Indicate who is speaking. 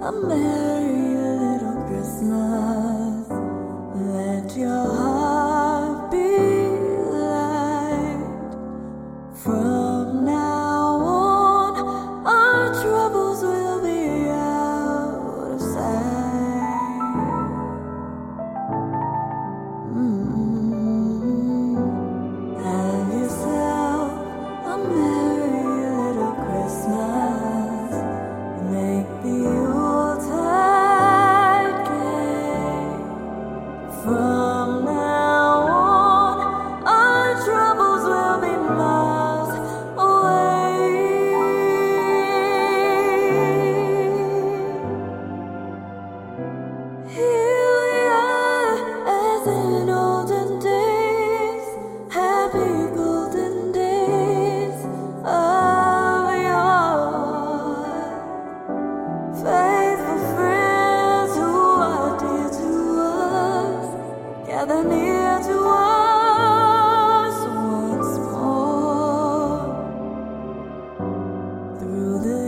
Speaker 1: a merry little Christmas. Let your heart be light. From now on, our troubles will be out of sight. Have yourself a merry little Christmas. Make the Yuletide gay. From now on, our troubles will be miles away. Here we are, as in olden days, happy golden days of yore. Faithful friends who are dear to us, gather near to us once more. Through the